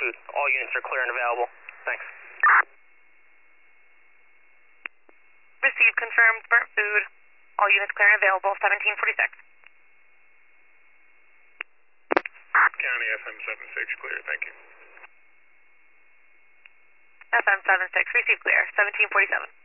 Food. All units are clear and available. Thanks. Received, confirmed, Burnt Food. All units clear and available, 1746. County FM 76, clear, thank you. FM 76, received clear, 1747.